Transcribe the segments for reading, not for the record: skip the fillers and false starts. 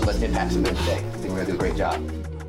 let's impact some men today. I think we're going to do a great job.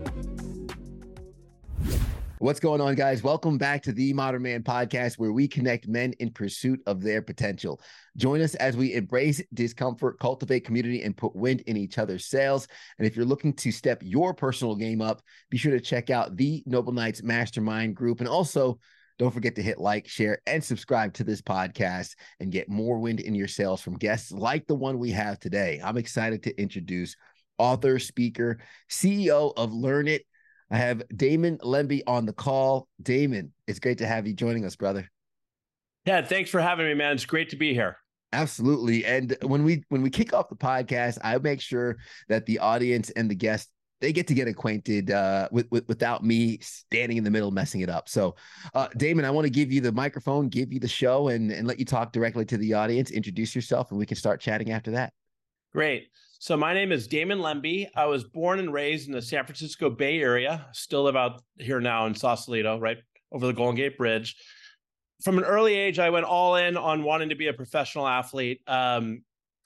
What's going on, guys? Welcome back to the Modern Man Podcast, where we connect men in pursuit of their potential. Join us as we embrace discomfort, cultivate community, and put wind in each other's sails. And if you're looking to step your personal game up, be sure to check out the Noble Knights Mastermind group. And also, don't forget to hit like, share, and subscribe to this podcast and get more wind in your sails from guests like the one we have today. I'm excited to introduce author, speaker, CEO of Learn It. I have Damon Lemby on the call. Damon, it's great to have you joining us, brother. Yeah, thanks for having me, man. It's great to be here. Absolutely. And when we kick off the podcast, I make sure that the audience and the guests, they get to get acquainted without me standing in the middle messing it up. So, Damon, I want to give you the microphone, give you the show, and let you talk directly to the audience. Introduce yourself, and we can start chatting after that. Great. So my name is Damon Lemby. I was born and raised in the San Francisco Bay Area. Still live out here now in Sausalito, right over the Golden Gate Bridge. From an early age, I went all in on wanting to be a professional athlete. And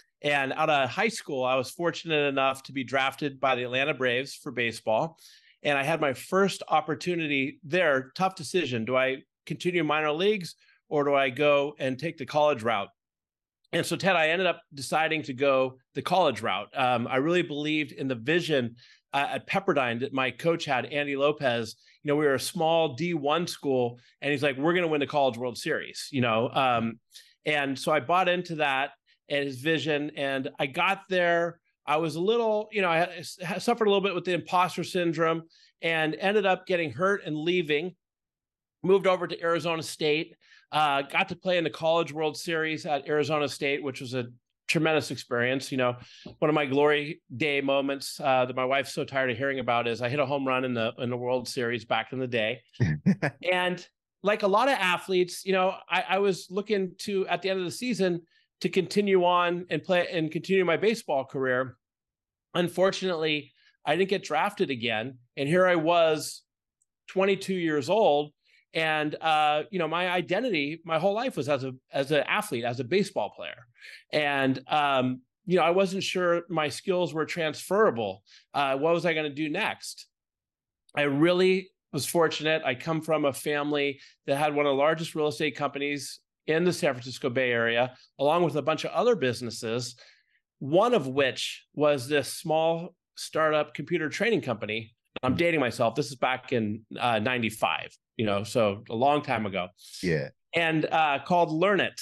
out of high school, I was fortunate enough to be drafted by the Atlanta Braves for baseball. And I had my first opportunity there. Tough decision. Do I continue minor leagues or do I go and take the college route? And so, Ted, I ended up deciding to go the college route. I really believed in the vision at Pepperdine that my coach had, Andy Lopez. You know, we were a small D1 school, and he's like, we're going to win the College World Series, you know. And so I bought into that and his vision, and I got there. I was a little, you know, I suffered a little bit with the imposter syndrome and ended up getting hurt and leaving. Moved over to Arizona State, got to play in the College World Series at Arizona State, which was a tremendous experience. You know, one of my glory day moments that my wife's so tired of hearing about is I hit a home run in the World Series back in the day. And like a lot of athletes, you know, I was looking to, at the end of the season, to continue on and play and continue my baseball career. Unfortunately, I didn't get drafted again. And here I was, 22 years old. And, you know, my identity, my whole life was as an athlete, as a baseball player. And, you know, I wasn't sure my skills were transferable. What was I going to do next? I really was fortunate. I come from a family that had one of the largest real estate companies in the San Francisco Bay Area, along with a bunch of other businesses, one of which was this small startup computer training company. I'm dating myself. This is back in 95. You know, so a long time ago. Yeah. And called Learn It.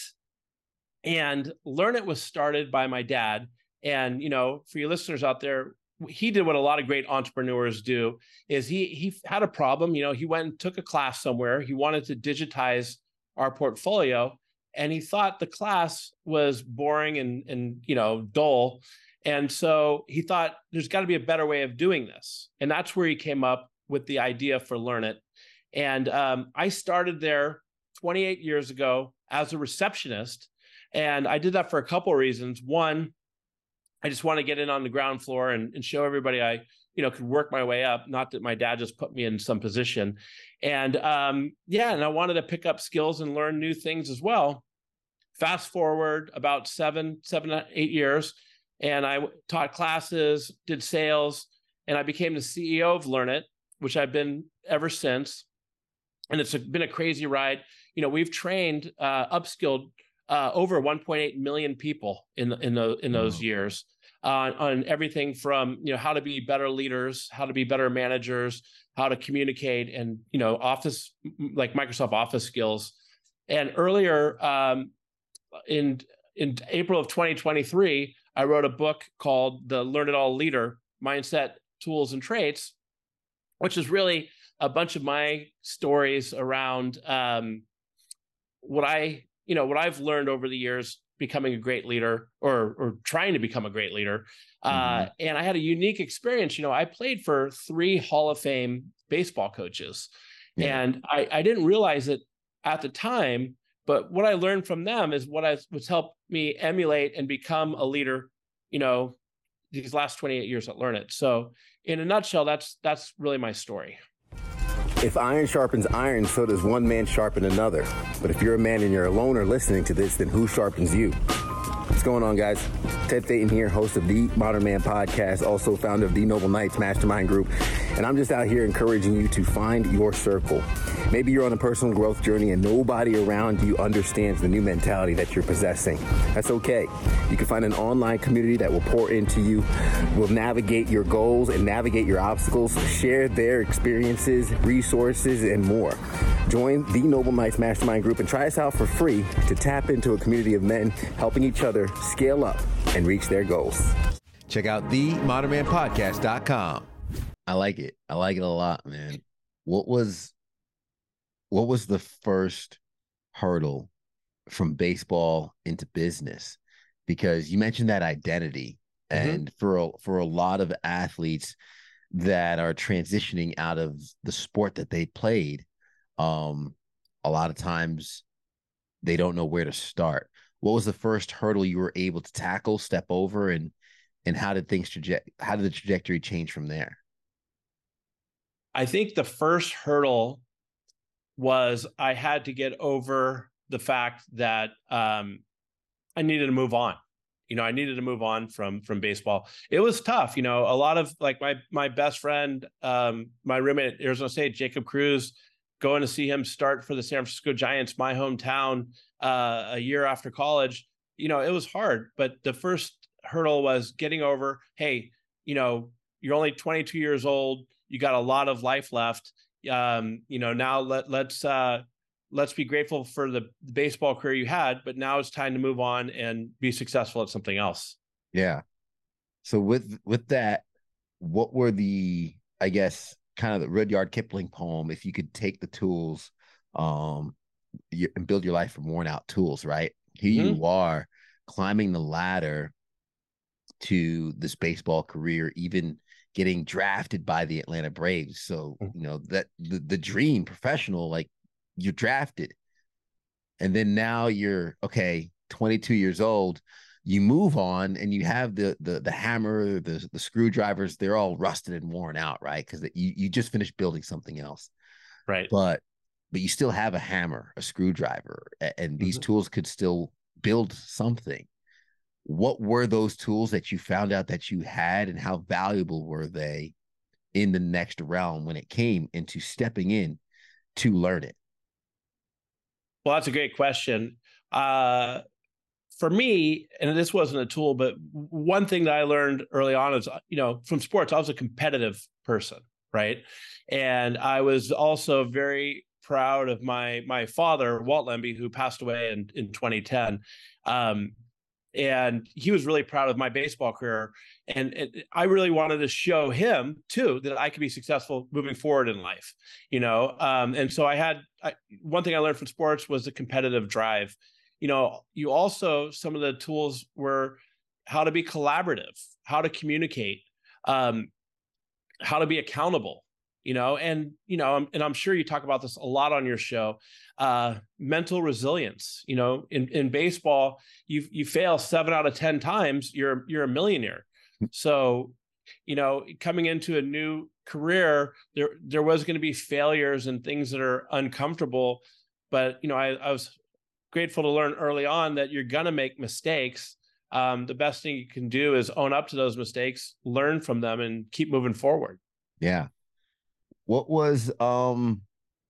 And Learn It was started by my dad. And, you know, for your listeners out there, he did what a lot of great entrepreneurs do is he had a problem. You know, he went and took a class somewhere. He wanted to digitize our portfolio. And he thought the class was boring and you know, dull. And so he thought there's got to be a better way of doing this. And that's where he came up with the idea for Learn It. And I started there 28 years ago as a receptionist. And I did that for a couple of reasons. One, I just want to get in on the ground floor and show everybody I, you know, could work my way up. Not that my dad just put me in some position. And yeah, and I wanted to pick up skills and learn new things as well. Fast forward about 7, 8 years. And I taught classes, did sales, and I became the CEO of Learn It, which I've been ever since. And it's been a crazy ride. You know, we've trained, upskilled over 1.8 million people in those years on everything from, you know, how to be better leaders, how to be better managers, how to communicate, and, you know, Office, like Microsoft Office skills. And earlier in April of 2023, I wrote a book called The Learn It All Leader: Mindset, Tools, and Traits, which is really a bunch of my stories around what I've learned over the years becoming a great leader or trying to become a great leader. And I had a unique experience. You know, I played for 3 Hall of Fame baseball coaches, and I didn't realize it at the time, but what I learned from them is what's helped me emulate and become a leader, you know, these last 28 years at Learn It. So in a nutshell, that's really my story. If iron sharpens iron, so does one man sharpen another. But if you're a man and you're alone or listening to this, then who sharpens you? Let's going on, guys? Ted Thayton here, host of the Modern Man Podcast, also founder of the Noble Knights Mastermind Group. And I'm just out here encouraging you to find your circle. Maybe you're on a personal growth journey and nobody around you understands the new mentality that you're possessing. That's okay. You can find an online community that will pour into you, will navigate your goals and navigate your obstacles, share their experiences, resources, and more. Join the Noble Knights Mastermind Group and try us out for free to tap into a community of men helping each other scale up and reach their goals. Check out themodernmanpodcast.com. I like it. I like it a lot, man. What was the first hurdle from baseball into business? Because you mentioned that identity, and for a lot of athletes that are transitioning out of the sport that they played, a lot of times they don't know where to start. What was the first hurdle you were able to tackle, step over, and how did the trajectory change from there? I think the first hurdle was I had to get over the fact that I needed to move on. I needed to move on from baseball. It was tough. A lot of like my best friend, my roommate at Arizona State, Jacob Cruz, going to see him start for the San Francisco Giants, my hometown, a year after college. It was hard, but the first hurdle was getting over, hey, you're only 22 years old. You got a lot of life left. Now let's be grateful for the baseball career you had, but now it's time to move on and be successful at something else. Yeah. So with that, what were the, I guess, kind of the Rudyard Kipling poem, if you could take the tools and build your life from worn out tools, right? Here you are climbing the ladder to this baseball career, even getting drafted by the Atlanta Braves. So, that the dream professional, like you're drafted. And then now you're 22 years old, you move on and you have the hammer, the screwdrivers, they're all rusted and worn out, right? Because you just finished building something else. Right. But you still have a hammer, a screwdriver, and these tools could still build something. What were those tools that you found out that you had, and how valuable were they in the next realm when it came into stepping in to learn it? Well, that's a great question. For me, and this wasn't a tool, but one thing that I learned early on is, from sports, I was a competitive person, right? And I was also very proud of my father, Walt Lemby, who passed away in 2010. And he was really proud of my baseball career. And I really wanted to show him too, that I could be successful moving forward in life, and so one thing I learned from sports was the competitive drive. You also, some of the tools were how to be collaborative, how to communicate, how to be accountable, and I'm sure you talk about this a lot on your show, mental resilience. In baseball, you fail 7 out of 10 times, you're a millionaire. So, coming into a new career, there was going to be failures and things that are uncomfortable, but I was grateful to learn early on that you're going to make mistakes. The best thing you can do is own up to those mistakes, learn from them, and keep moving forward. Yeah. What was some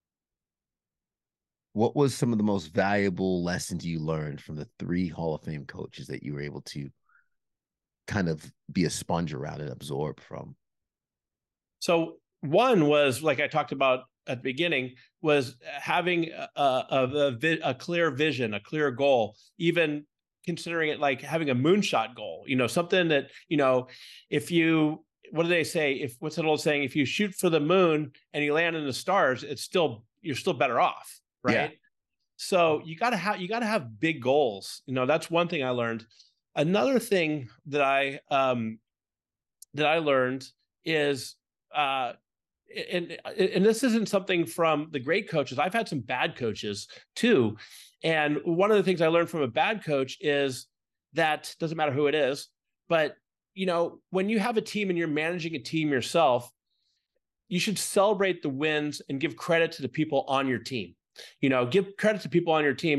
of the most valuable lessons you learned from the 3 Hall of Fame coaches that you were able to kind of be a sponge around and absorb from? So one was, like I talked about at the beginning, was having a clear vision, a clear goal, even considering it like having a moonshot goal, something that, if you, what do they say? What's that old saying? If you shoot for the moon and you land in the stars, you're still better off. Right. Yeah. So you gotta have big goals. That's one thing I learned. Another thing that I learned is, and this isn't something from the great coaches. I've had some bad coaches too. And one of the things I learned from a bad coach is that doesn't matter who it is, but when you have a team and you're managing a team yourself, you should celebrate the wins and give credit to the people on your team. Give credit to people on your team,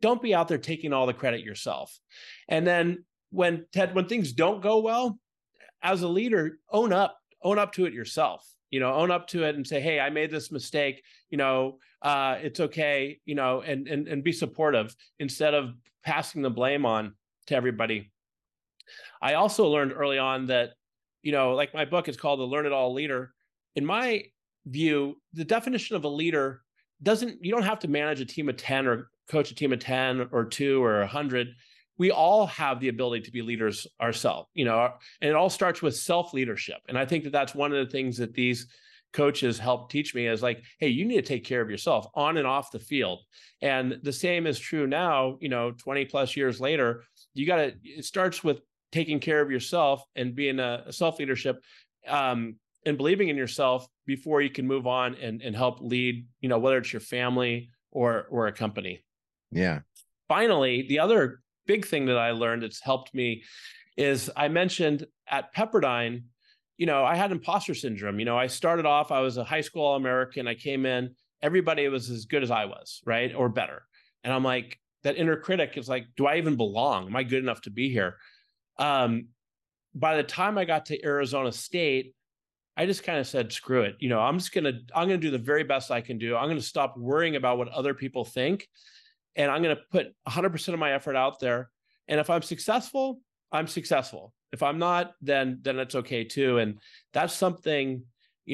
don't be out there taking all the credit yourself. And then when things don't go well, as a leader, own up to it yourself. Own up to it and say, hey, I made this mistake, it's okay, and be supportive instead of passing the blame on to everybody. I also learned early on that, like my book is called The Learn It All Leader. In my view, the definition of a leader you don't have to manage a team of 10 or coach a team of 10 or 2 or 100. We all have the ability to be leaders ourselves, and it all starts with self-leadership. And I think that that's one of the things that these coaches help teach me is like, hey, you need to take care of yourself on and off the field. And the same is true now, 20 plus years later, it starts with taking care of yourself and being a self-leadership, and believing in yourself before you can move on and help lead, whether it's your family or a company. Yeah. Finally, the other big thing that I learned that's helped me is I mentioned at Pepperdine, I had imposter syndrome. I started off, I was a high school All-American. I came in, everybody was as good as I was, right? Or better. And I'm like, that inner critic is like, do I even belong? Am I good enough to be here? By the time I got to Arizona State, I just kind of said, screw it. I'm going to do the very best I can do. I'm going to stop worrying about what other people think. And I'm going to put 100% of my effort out there. And if I'm successful, I'm successful. If I'm not, then it's okay too. And that's something,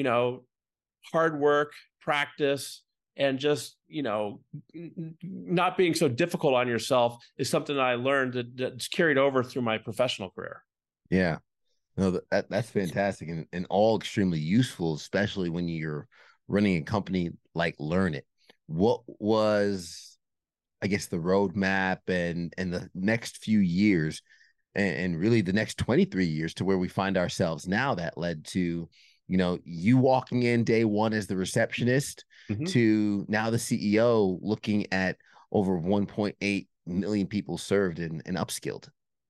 hard work, practice, and just, not being so difficult on yourself is something that I learned that's carried over through my professional career. Yeah. No, that's fantastic and all extremely useful, especially when you're running a company like Learn It. What was, I guess, the roadmap and the next few years and really the next 23 years to where we find ourselves now that led to, you walking in day one as the receptionist to now the CEO looking at over 1.8 million people served and upskilled?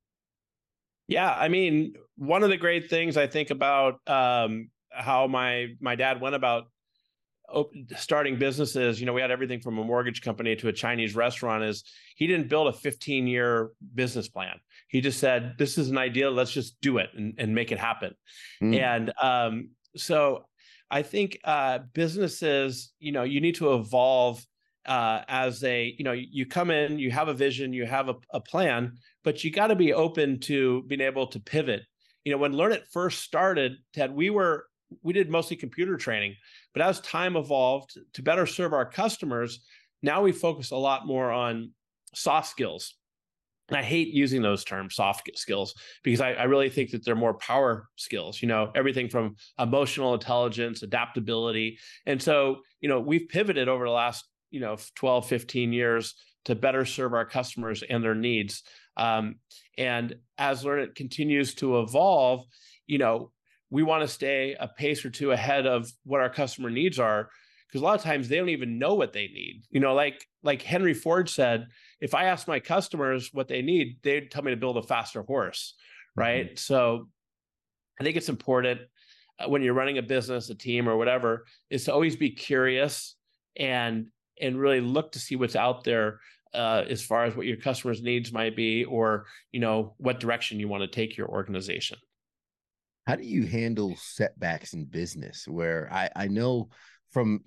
Yeah, I mean, one of the great things I think about how my dad went about starting businesses, we had everything from a mortgage company to a Chinese restaurant, is he didn't build a 15-year business plan. He just said, this is an idea, let's just do it and make it happen. And so I think businesses, you need to evolve as you come in, you have a vision, you have a plan, but you got to be open to being able to pivot. When Learn It first started, Ted, we did mostly computer training, but as time evolved to better serve our customers, now we focus a lot more on soft skills. And I hate using those terms, soft skills, because I really think that they're more power skills, everything from emotional intelligence, adaptability. And so, we've pivoted over the last 12, 15 years to better serve our customers and their needs. And as Learn It continues to evolve, we want to stay a pace or two ahead of what our customer needs are, because a lot of times they don't even know what they need. Like Henry Ford said, if I ask my customers what they need, they'd tell me to build a faster horse, right? So I think it's important when you're running a business, a team, or whatever, is to always be curious and really look to see what's out there as far as what your customers' needs might be, or what direction you want to take your organization. How do you handle setbacks in business? Where I know from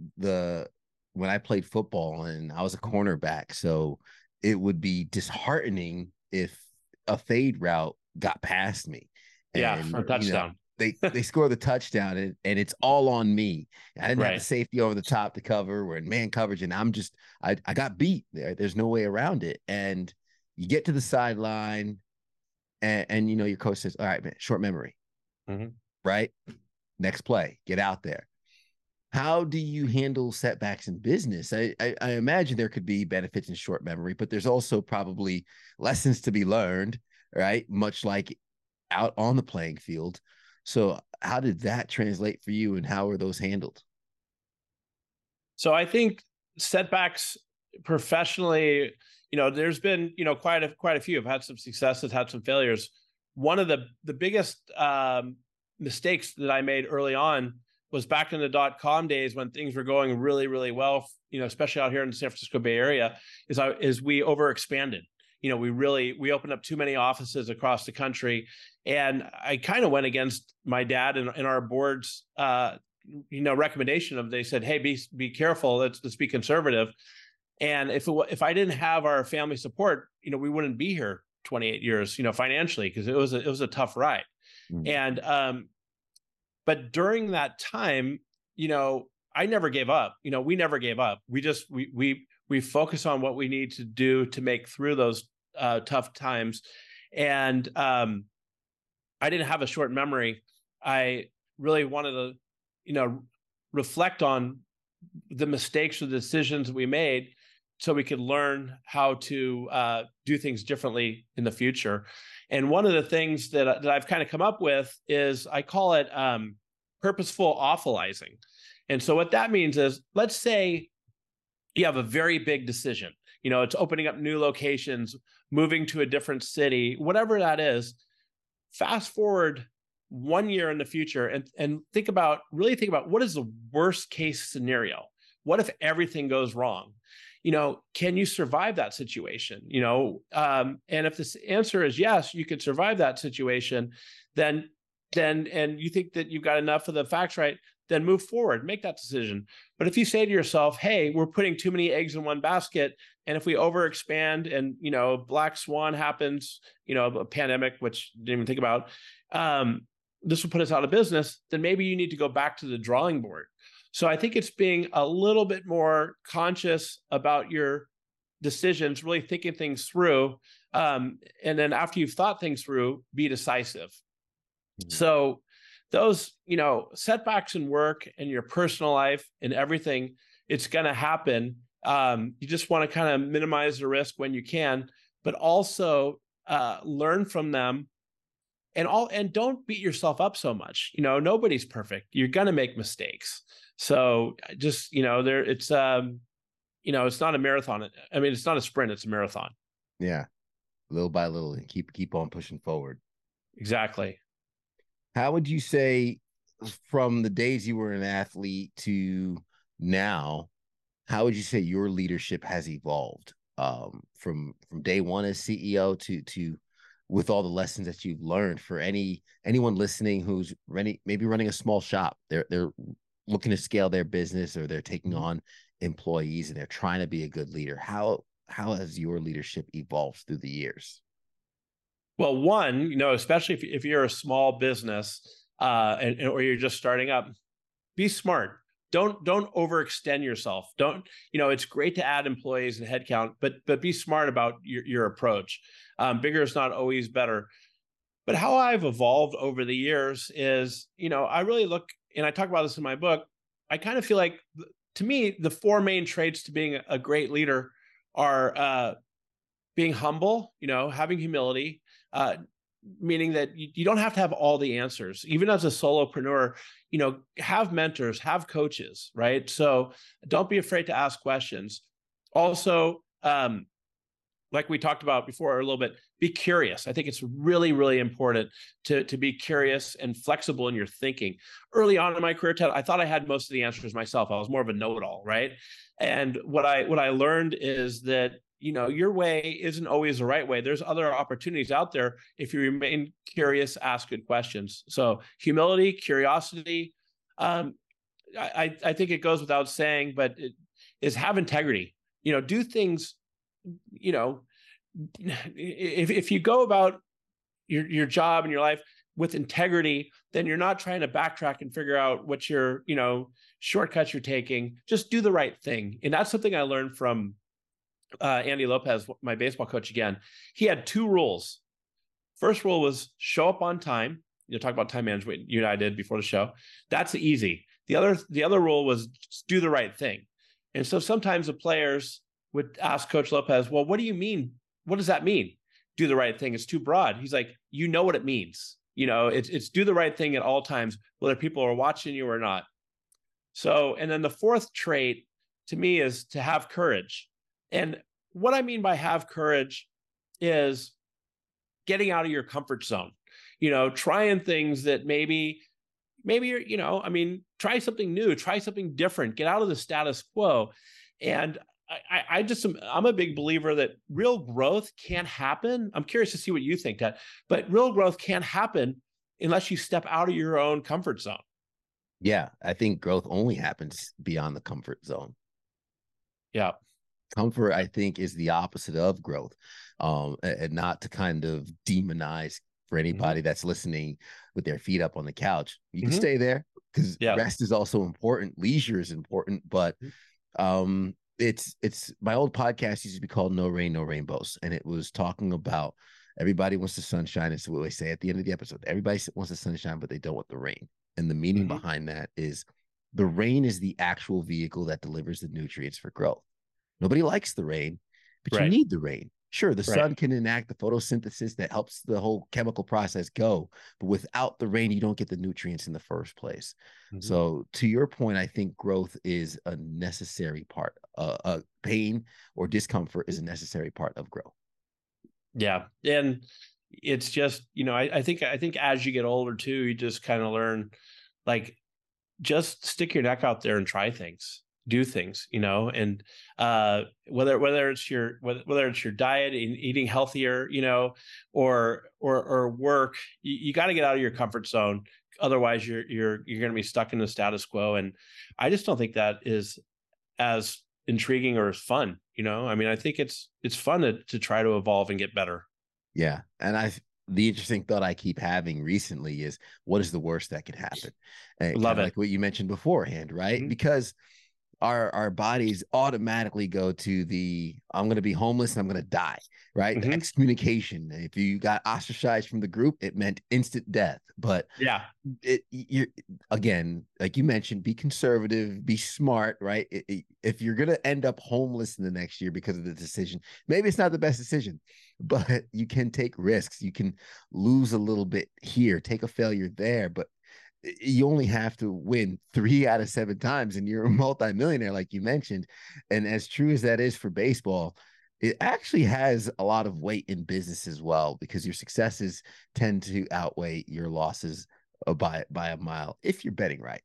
when I played football and I was a cornerback, so it would be disheartening if a fade route got past me. And, for a touchdown. They score the touchdown and it's all on me. I didn't have the safety over the top to cover. We're in man coverage and I got beat there. There's no way around it. And you get to the sideline and your coach says, all right, man, short memory, right? Next play, get out there. How do you handle setbacks in business? I imagine there could be benefits in short memory, but there's also probably lessons to be learned, right? Much like out on the playing field. So how did that translate for you and how are those handled? So I think setbacks professionally, there's been, quite a few. I've had some successes, had some failures. One of the biggest mistakes that I made early on was back in the .com days when things were going really, really well, especially out here in the San Francisco Bay Area, is we overexpanded. We opened up too many offices across the country. And I kind of went against my dad and our board's, recommendation of, they said, hey, be careful. Let's be conservative. And if I didn't have our family support, we wouldn't be here 28 years, financially, because it was a tough ride. Mm-hmm. And, but during that time, I never gave up. We never gave up. We focus on what we need to do to make through those tough times. And I didn't have a short memory. I really wanted to, reflect on the mistakes or the decisions we made so we could learn how to do things differently in the future. And one of the things that I've kind of come up with is, I call it purposeful awfulizing. And so what that means is, let's say you have a very big decision. It's opening up new locations, moving to a different city, whatever that is. Fast forward 1 year in the future and really think about what is the worst case scenario? What if everything goes wrong? Can you survive that situation? And if the answer is yes, you could survive that situation, then and you think that you've got enough of the facts right, then move forward, make that decision. But if you say to yourself, hey, we're putting too many eggs in one basket, and if we overexpand and, black swan happens, a pandemic, which you didn't even think about, this will put us out of business, then maybe you need to go back to the drawing board. So I think it's being a little bit more conscious about your decisions, really thinking things through. And then after you've thought things through, be decisive. Mm-hmm. So those, setbacks in work and your personal life and everything, it's going to happen. You just want to kind of minimize the risk when you can, but also learn from them. And don't beat yourself up so much. Nobody's perfect. You're going to make mistakes. So just, it's not a marathon. I mean, it's not a sprint, it's a marathon. Yeah. Little by little, and keep on pushing forward. Exactly. How would you say, from the days you were an athlete to now, how would you say your leadership has evolved from day one as CEO to with all the lessons that you've learned? For anyone listening who's maybe running a small shop, they're looking to scale their business, or they're taking on employees and they're trying to be a good leader. How has your leadership evolved through the years? Well, one, especially if you're a small business or you're just starting up, be smart. Don't overextend yourself. It's great to add employees and headcount, but be smart about your approach. Bigger is not always better. But how I've evolved over the years is, I really look, and I talk about this in my book, I kind of feel like, to me, the four main traits to being a great leader are being humble, having humility, meaning that you don't have to have all the answers. Even as a solopreneur, have mentors, have coaches, right? So don't be afraid to ask questions. Also, like we talked about before a little bit, be curious. I think it's really, really important to be curious and flexible in your thinking. Early on in my career, Ted, I thought I had most of the answers myself. I was more of a know-it-all, right? And what I learned is that, your way isn't always the right way. There's other opportunities out there if you remain curious, ask good questions. So humility, curiosity, I think it goes without saying, but it is have integrity. Do things, if you go about your job and your life with integrity, then you're not trying to backtrack and figure out what your, shortcuts you're taking. Just do the right thing. And that's something I learned from Andy Lopez, my baseball coach. Again, he had two rules. First rule was show up on time. Talk about time management. You and I did before the show. That's easy. The other rule was just do the right thing. And so sometimes the players would ask Coach Lopez, well, what do you mean? What does that mean? Do the right thing. It's too broad. He's like, what it means. It's do the right thing at all times, whether people are watching you or not. So, and then the fourth trait to me is to have courage. And what I mean by have courage is getting out of your comfort zone, trying things that maybe maybe you're, I mean, try something new, try something different, get out of the status quo. And I'm a big believer that real growth can't happen. I'm curious to see what you think, Ted, but real growth can't happen unless you step out of your own comfort zone. Yeah, I think growth only happens beyond the comfort zone. Yeah. Comfort, I think, is the opposite of growth. And not to kind of demonize for anybody that's listening with their feet up on the couch. You can stay there because rest is also important. Leisure is important, but it's my old podcast used to be called No Rain, No Rainbows. And it was talking about everybody wants the sunshine. It's what we say at the end of the episode. Everybody wants the sunshine, but they don't want the rain. And the meaning behind that is the rain is the actual vehicle that delivers the nutrients for growth. Nobody likes the rain, but you need the rain. Sure, the sun can enact the photosynthesis that helps the whole chemical process go, but without the rain, you don't get the nutrients in the first place. So to your point, I think growth is a necessary part. Pain or discomfort is a necessary part of growth. Yeah. And it's just, I think as you get older too, you just kind of learn, like, just stick your neck out there and try things. Do things, and whether it's your diet and eating healthier, or work, you got to get out of your comfort zone. Otherwise, you're going to be stuck in the status quo. And I just don't think that is as intriguing or as fun. I mean, I think it's fun to try to evolve and get better. Yeah, and the interesting thought I keep having recently is, what is the worst that could happen? And love it, like what you mentioned beforehand, right? Because our bodies automatically go to I'm going to be homeless and I'm going to die, right? The excommunication. If you got ostracized from the group, it meant instant death. But you're, again, like you mentioned, be conservative, be smart, right? If you're going to end up homeless in the next year because of the decision, maybe it's not the best decision, but you can take risks. You can lose a little bit here, take a failure there, but you only have to win 3 out of 7 times and you're a multimillionaire, like you mentioned. And as true as that is for baseball, it actually has a lot of weight in business as well, because your successes tend to outweigh your losses by a mile if you're betting right.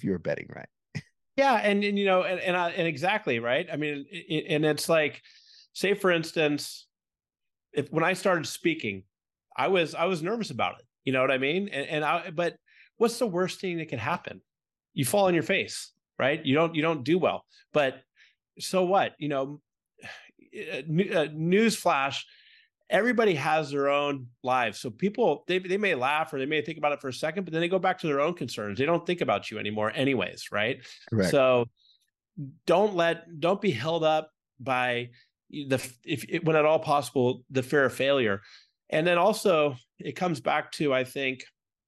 Yeah, and exactly right. I mean, and it's like, say for instance, when I started speaking, I was nervous about it. You know what I mean? But what's the worst thing that could happen? You fall on your face, right? You don't do well, but so what? Newsflash, everybody has their own lives. So people, they may laugh or they may think about it for a second, but then they go back to their own concerns. They don't think about you anymore anyways, right? Correct. So don't be held up by when at all possible, the fear of failure. And then also it comes back to, I think,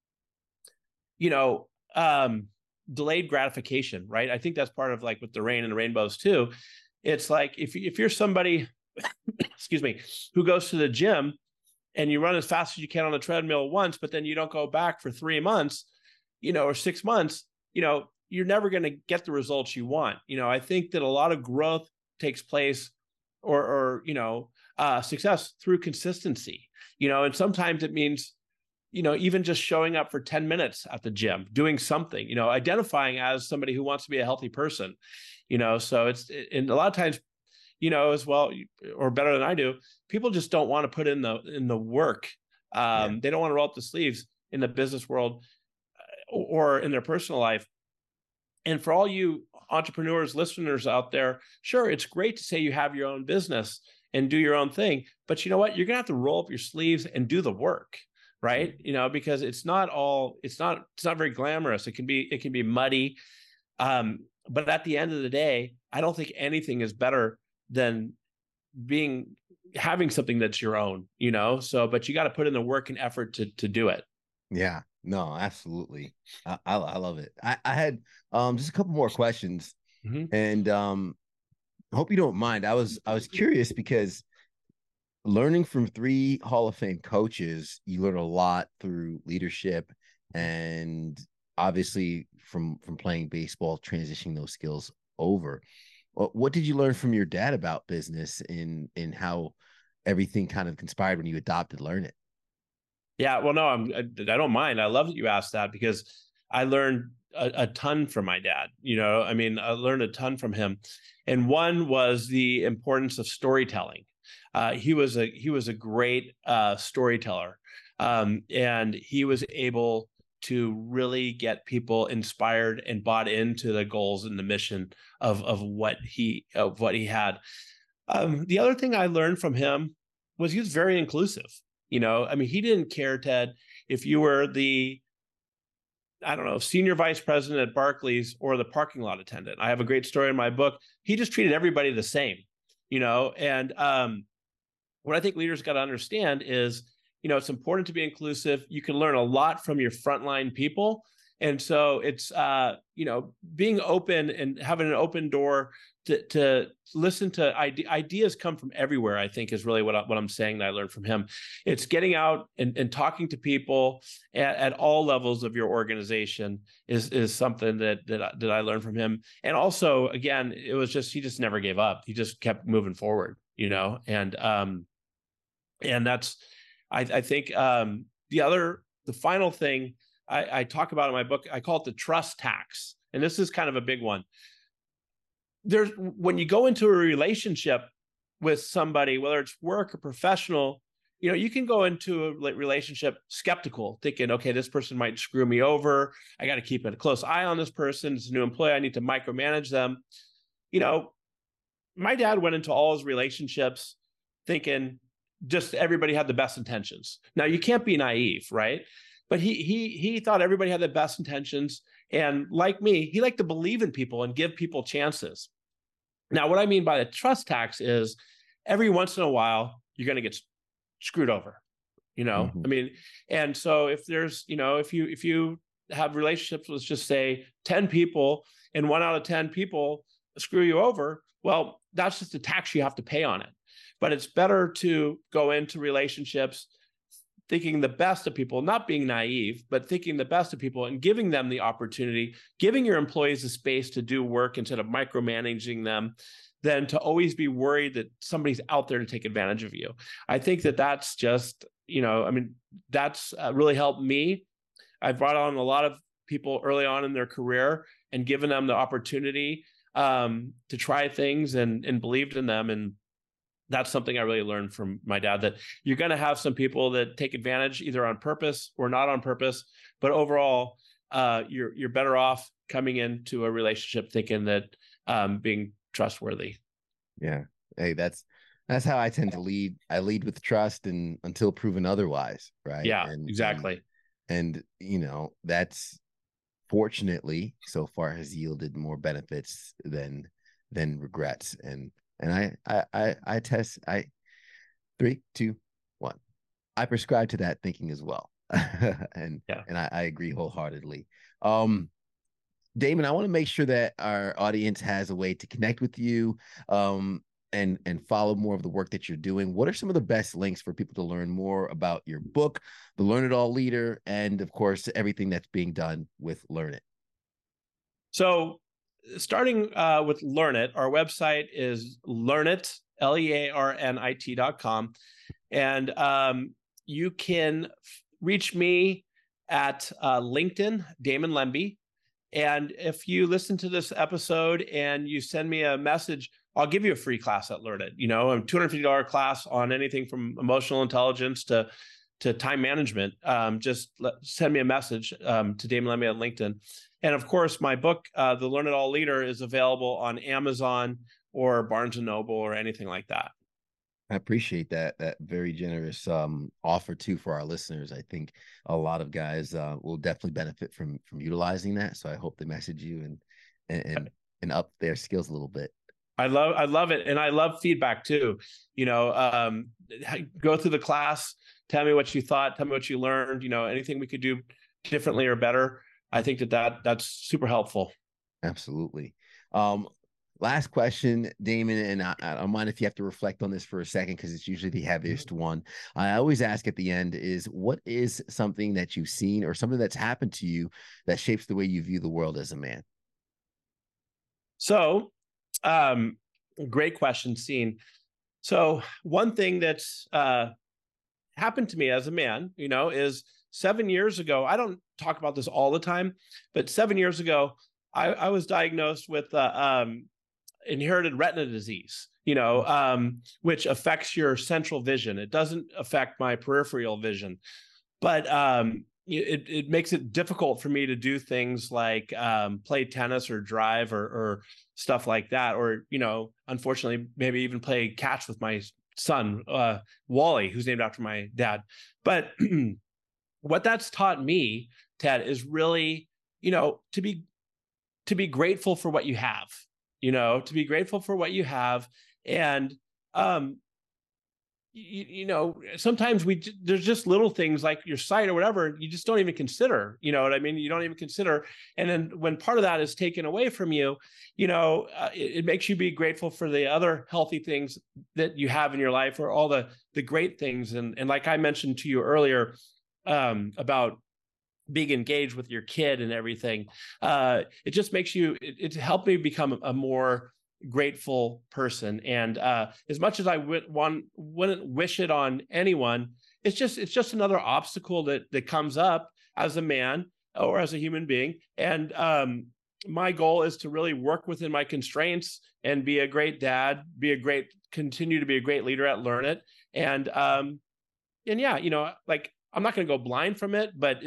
delayed gratification, right? I think that's part of, like, with the rain and the rainbows too. It's like, if you're somebody, excuse me, who goes to the gym and you run as fast as you can on the treadmill once, but then you don't go back for 3 months, or 6 months, you're never going to get the results you want. I think that a lot of growth takes place or success through consistency, and sometimes it means, even just showing up for 10 minutes at the gym, doing something, identifying as somebody who wants to be a healthy person, so and a lot of times, as well, or better than I do, people just don't want to put in the work. They don't want to roll up the sleeves in the business world or in their personal life. And for all you entrepreneurs, listeners out there, sure, it's great to say you have your own business and do your own thing, but you know what? You're going to have to roll up your sleeves and do the work. Right. Because it's not very glamorous. It can be muddy. But at the end of the day, I don't think anything is better than having something that's your own, but you got to put in the work and effort to do it. Yeah, no, absolutely. I love it. I had just a couple more questions, and I hope you don't mind. I was curious because learning from 3 Hall of Fame coaches, you learn a lot through leadership and obviously from playing baseball, transitioning those skills over. What did you learn from your dad about business in how everything kind of conspired when you adopted Learn It? Yeah, well, no, I don't mind. I love that you asked that, because I learned a ton from my dad. I mean, I learned a ton from him. And one was the importance of storytelling. He was a great storyteller. And he was able to really get people inspired and bought into the goals and the mission of what he had. The other thing I learned from him was he was very inclusive. I mean, he didn't care, Ted, if you were the, I don't know, senior vice president at Barclays or the parking lot attendant. I have a great story in my book. He just treated everybody the same, and what I think leaders got to understand is, it's important to be inclusive. You can learn a lot from your frontline people. And so it's, being open and having an open door to listen to ideas come from everywhere, I think is really what I'm saying that I learned from him. It's getting out and talking to people at all levels of your organization is something that I learned from him. And also, again, it was just, he just never gave up. He just kept moving forward, and that's, I think the final thing I talk about in my book, I call it the trust tax. And this is kind of a big one. When you go into a relationship with somebody, whether it's work or professional, you can go into a relationship skeptical, thinking, okay, this person might screw me over. I got to keep a close eye on this person. It's a new employee. I need to micromanage them. My dad went into all his relationships thinking just everybody had the best intentions. Now, you can't be naive, right? But he thought everybody had the best intentions. And like me, he liked to believe in people and give people chances. Now, what I mean by the trust tax is every once in a while, you're going to get screwed over, Mm-hmm. I mean, and so if there's, if you have relationships, let's just say 10 people and 1 out of 10 people screw you over, well, that's just a tax you have to pay on it. But it's better to go into relationships thinking the best of people, not being naive, but thinking the best of people and giving them the opportunity, giving your employees the space to do work instead of micromanaging them, than to always be worried that somebody's out there to take advantage of you. I think that's just, that's really helped me. I've brought on a lot of people early on in their career and given them the opportunity to try things and believed in them. And that's something I really learned from my dad, that you're going to have some people that take advantage either on purpose or not on purpose. But overall, you're better off coming into a relationship thinking that being trustworthy. Yeah. Hey, that's how I tend to lead. I lead with trust and until proven otherwise. Right. Yeah, exactly. And that's fortunately so far has yielded more benefits than regrets. And I test 3, 2, 1. I prescribe to that thinking as well. and I agree wholeheartedly. Damon, I want to make sure that our audience has a way to connect with you and follow more of the work that you're doing. What are some of the best links for people to learn more about your book, The Learn It All Leader, and of course, everything that's being done with Learn It? So starting with Learn It, our website is learnit, LEARNIT.com. And you can reach me at LinkedIn, Damon Lemby. And if you listen to this episode and you send me a message, I'll give you a free class at Learn It. A $250 class on anything from emotional intelligence to time management. Just send me a message to Damon Lemby at LinkedIn. And of course, my book, The Learn It All Leader, is available on Amazon or Barnes & Noble or anything like that. I appreciate that very generous offer too for our listeners. I think a lot of guys will definitely benefit from utilizing that. So I hope they message you and up their skills a little bit. I love it, and I love feedback too. Go through the class, tell me what you thought, tell me what you learned. Anything we could do differently or better. I think that's super helpful. Absolutely. Last question, Damon, and I don't mind if you have to reflect on this for a second because it's usually the heaviest one. I always ask at the end is, what is something that you've seen or something that's happened to you that shapes the way you view the world as a man? So, great question, Scene. So one thing that's happened to me as a man, is 7 years ago, I don't talk about this all the time, but 7 years ago, I was diagnosed with inherited retina disease, which affects your central vision. It doesn't affect my peripheral vision, but it makes it difficult for me to do things like play tennis or drive or stuff like that, or unfortunately maybe even play catch with my son Wally, who's named after my dad. But what that's taught me, Ted, is really to be grateful for what you have, to be grateful for what you have. And sometimes there's just little things like your sight or whatever, you just don't even consider, you know what I mean? You don't even consider. And then when part of that is taken away from you, it makes you be grateful for the other healthy things that you have in your life, or all the great things. And like I mentioned to you earlier, about being engaged with your kid and everything, it just makes you, it helped me become a more grateful person. And as much as I wouldn't wish it on anyone, it's just another obstacle that comes up as a man or as a human being. And my goal is to really work within my constraints and be a great dad, continue to be a great leader at Learn It. And yeah, like, I'm not going to go blind from it, but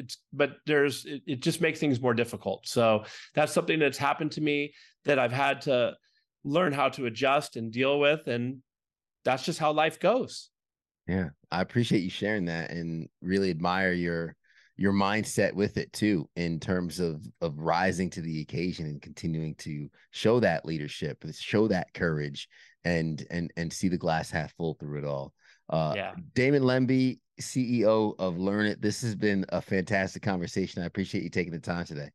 it just makes things more difficult. So that's something that's happened to me that I've had to learn how to adjust and deal with. And that's just how life goes. Yeah. I appreciate you sharing that, and really admire your mindset with it too, in terms of rising to the occasion and continuing to show that leadership, show that courage, and see the glass half full through it all. Damon Lemby, CEO of Learn It. This has been a fantastic conversation. I appreciate you taking the time today.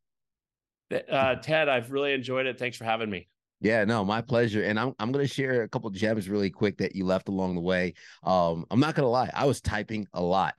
Ted, I've really enjoyed it. Thanks for having me. Yeah, no, my pleasure. And I'm going to share a couple of gems really quick that you left along the way. I'm not going to lie, I was typing a lot.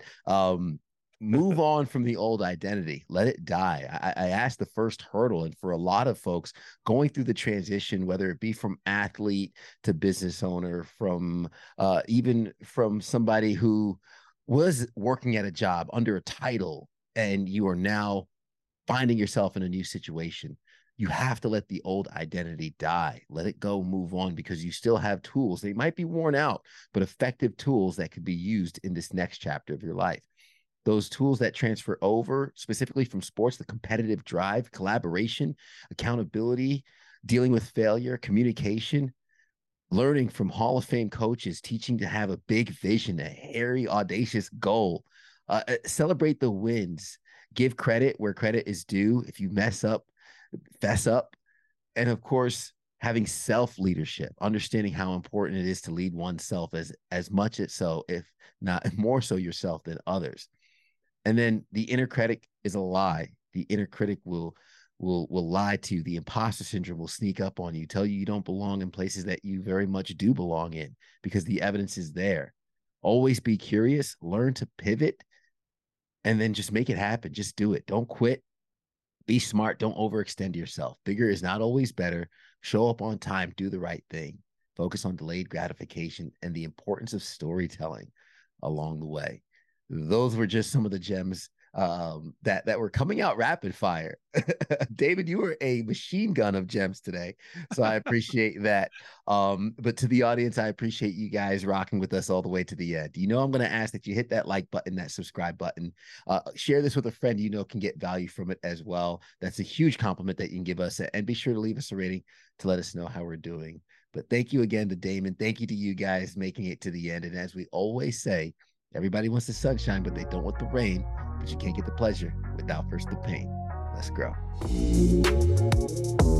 Move on from the old identity. Let it die. I asked the first hurdle. And for a lot of folks going through the transition, whether it be from athlete to business owner, from even from somebody who was working at a job under a title, and you are now finding yourself in a new situation, you have to let the old identity die. Let it go, move on, because you still have tools. They might be worn out, but effective tools that could be used in this next chapter of your life. Those tools that transfer over, specifically from sports, the competitive drive, collaboration, accountability, dealing with failure, communication, learning from Hall of Fame coaches, teaching to have a big vision, a hairy, audacious goal, celebrate the wins, give credit where credit is due. If you mess up, fess up. And of course, having self-leadership, understanding how important it is to lead oneself as much as so, if not more so yourself than others. And then the inner critic is a lie. The inner critic will lie to you. The imposter syndrome will sneak up on you, tell you don't belong in places that you very much do belong in, because the evidence is there. Always be curious, learn to pivot, and then just make it happen. Just do it. Don't quit. Be smart. Don't overextend yourself. Bigger is not always better. Show up on time. Do the right thing. Focus on delayed gratification and the importance of storytelling along the way. Those were just some of the gems that were coming out rapid fire. David, you were a machine gun of gems today, so I appreciate that. But to the audience, I appreciate you guys rocking with us all the way to the end. I'm going to ask that you hit that like button, that subscribe button, share this with a friend can get value from it as well. That's a huge compliment that you can give us, and be sure to leave us a rating to let us know how we're doing. But thank you again to Damon. Thank you to you guys making it to the end. And as we always say, everybody wants the sunshine, but they don't want the rain. But you can't get the pleasure without first the pain. Let's grow.